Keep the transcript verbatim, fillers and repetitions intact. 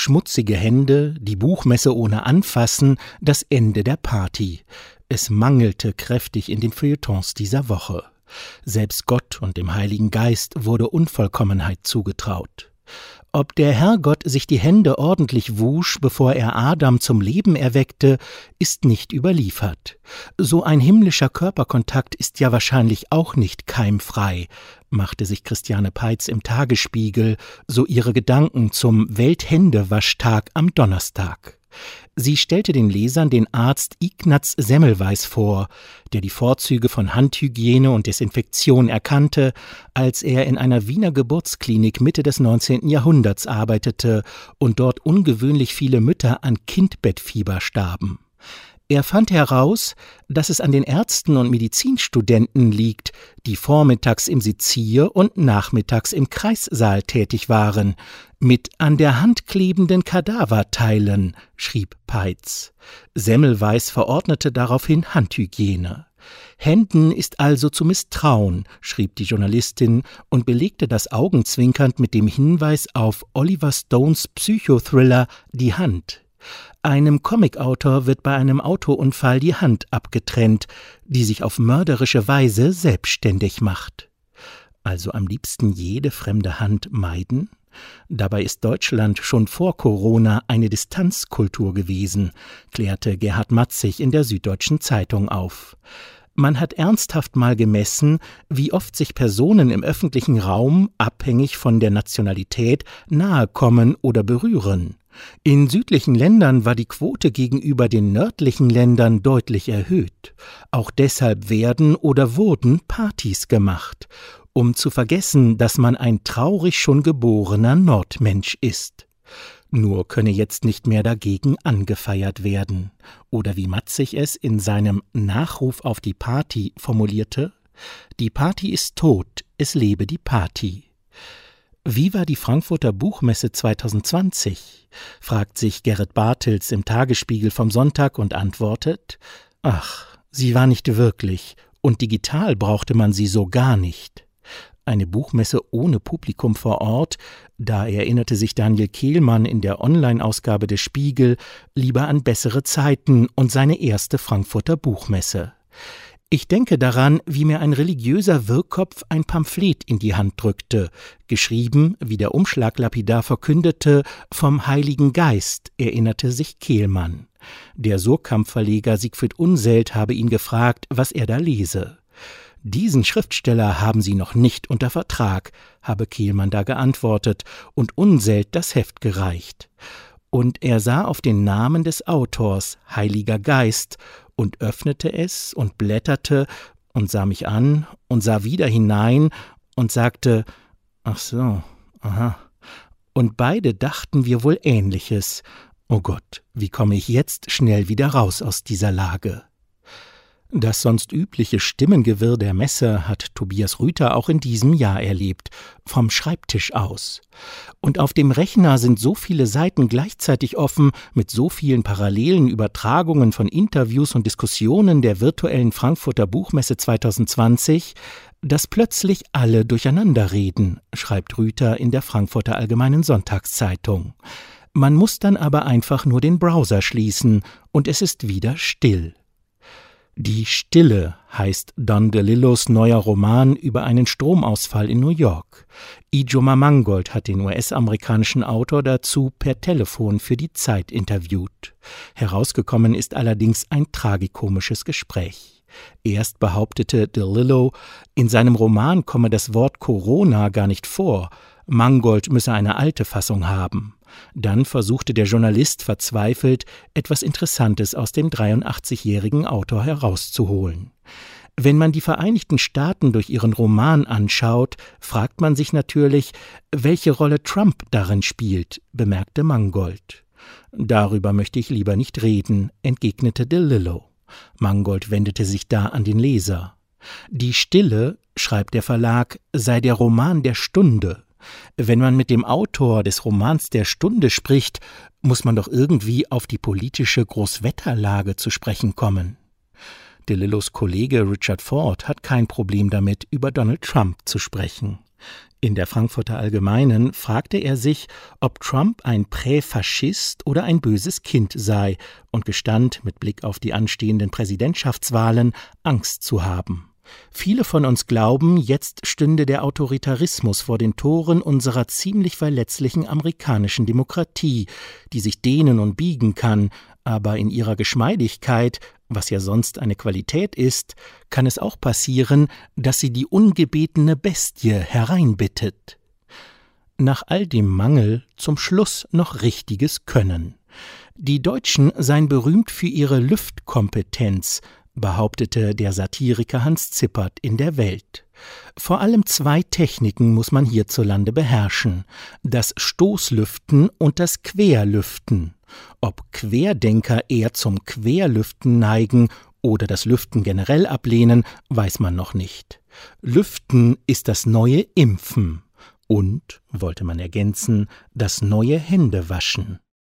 Schmutzige Hände, die Buchmesse ohne Anfassen, das Ende der Party. Es mangelte kräftig in den Feuilletons dieser Woche. Selbst Gott und dem Heiligen Geist wurde Unvollkommenheit zugetraut. Ob der Herrgott sich die Hände ordentlich wusch, bevor er Adam zum Leben erweckte, ist nicht überliefert. So ein himmlischer Körperkontakt ist ja wahrscheinlich auch nicht keimfrei, machte sich Christiane Peitz im Tagesspiegel so ihre Gedanken zum Welthändewaschtag am Donnerstag. Sie stellte den Lesern den Arzt Ignaz Semmelweis vor, der die Vorzüge von Handhygiene und Desinfektion erkannte, als er in einer Wiener Geburtsklinik Mitte des neunzehnten Jahrhunderts arbeitete und dort ungewöhnlich viele Mütter an Kindbettfieber starben. Er fand heraus, dass es an den Ärzten und Medizinstudenten liegt, die vormittags im Sezier- und nachmittags im Kreissaal tätig waren, mit an der Hand klebenden Kadaverteilen, schrieb Peitz. Semmelweis verordnete daraufhin Handhygiene. Händen ist also zu misstrauen, schrieb die Journalistin und belegte das augenzwinkernd mit dem Hinweis auf Oliver Stones Psychothriller »Die Hand«. Einem Comicautor wird bei einem Autounfall die Hand abgetrennt, die sich auf mörderische Weise selbstständig macht. Also am liebsten jede fremde Hand meiden? Dabei ist Deutschland schon vor Corona eine Distanzkultur gewesen, klärte Gerhard Matzig in der Süddeutschen Zeitung auf. Man hat ernsthaft mal gemessen, wie oft sich Personen im öffentlichen Raum, abhängig von der Nationalität, nahe kommen oder berühren. In südlichen Ländern war die Quote gegenüber den nördlichen Ländern deutlich erhöht. Auch deshalb werden oder wurden Partys gemacht, um zu vergessen, dass man ein traurig schon geborener Nordmensch ist. Nur könne jetzt nicht mehr dagegen angefeiert werden. Oder wie Matzig es in seinem Nachruf auf die Party formulierte: Die Party ist tot, es lebe die Party. Wie war die Frankfurter Buchmesse zwanzig zwanzig? Fragt sich Gerrit Bartels im Tagesspiegel vom Sonntag und antwortet: Ach, sie war nicht wirklich, und digital brauchte man sie so gar nicht. Eine Buchmesse ohne Publikum vor Ort, da erinnerte sich Daniel Kehlmann in der Online-Ausgabe des Spiegel lieber an bessere Zeiten und seine erste Frankfurter Buchmesse. Ich denke daran, wie mir ein religiöser Wirrkopf ein Pamphlet in die Hand drückte, geschrieben, wie der Umschlag lapidar verkündete, vom Heiligen Geist, erinnerte sich Kehlmann. Der Surkamp-Verleger Siegfried Unseld habe ihn gefragt, was er da lese. Diesen Schriftsteller haben Sie noch nicht unter Vertrag, habe Kehlmann da geantwortet und Unseld das Heft gereicht. Und er sah auf den Namen des Autors, Heiliger Geist, und öffnete es und blätterte und sah mich an und sah wieder hinein und sagte: »Ach so, aha.« Und beide dachten wir wohl Ähnliches. Oh Gott, wie komme ich jetzt schnell wieder raus aus dieser Lage? Das sonst übliche Stimmengewirr der Messe hat Tobias Rüther auch in diesem Jahr erlebt, vom Schreibtisch aus. Und auf dem Rechner sind so viele Seiten gleichzeitig offen, mit so vielen parallelen Übertragungen von Interviews und Diskussionen der virtuellen Frankfurter Buchmesse zwanzig zwanzig, dass plötzlich alle durcheinander reden, schreibt Rüther in der Frankfurter Allgemeinen Sonntagszeitung. Man muss dann aber einfach nur den Browser schließen und es ist wieder still. Die Stille heißt Don DeLillos neuer Roman über einen Stromausfall in New York. Ijoma Mangold hat den U S-amerikanischen Autor dazu per Telefon für die Zeit interviewt. Herausgekommen ist allerdings ein tragikomisches Gespräch. Erst behauptete DeLillo, in seinem Roman komme das Wort Corona gar nicht vor, Mangold müsse eine alte Fassung haben. Dann versuchte der Journalist verzweifelt, etwas Interessantes aus dem dreiundachtzigjährigen Autor herauszuholen. Wenn man die Vereinigten Staaten durch ihren Roman anschaut, fragt man sich natürlich, welche Rolle Trump darin spielt, bemerkte Mangold. Darüber möchte ich lieber nicht reden, entgegnete DeLillo. Mangold wendete sich da an den Leser. Die Stille, schreibt der Verlag, sei der Roman der Stunde. Wenn man mit dem Autor des Romans der Stunde spricht, muss man doch irgendwie auf die politische Großwetterlage zu sprechen kommen. DeLillos Kollege Richard Ford hat kein Problem damit, über Donald Trump zu sprechen. In der Frankfurter Allgemeinen fragte er sich, ob Trump ein Präfaschist oder ein böses Kind sei und gestand mit Blick auf die anstehenden Präsidentschaftswahlen Angst zu haben. Viele von uns glauben, jetzt stünde der Autoritarismus vor den Toren unserer ziemlich verletzlichen amerikanischen Demokratie, die sich dehnen und biegen kann, aber in ihrer Geschmeidigkeit, was ja sonst eine Qualität ist, kann es auch passieren, dass sie die ungebetene Bestie hereinbittet. Nach all dem Mangel zum Schluss noch richtiges Können. Die Deutschen seien berühmt für ihre Lüftkompetenz, behauptete der Satiriker Hans Zippert in der Welt. Vor allem zwei Techniken muss man hierzulande beherrschen: das Stoßlüften und das Querlüften. Ob Querdenker eher zum Querlüften neigen oder das Lüften generell ablehnen, weiß man noch nicht. Lüften ist das neue Impfen und, wollte man ergänzen, das neue Händewaschen.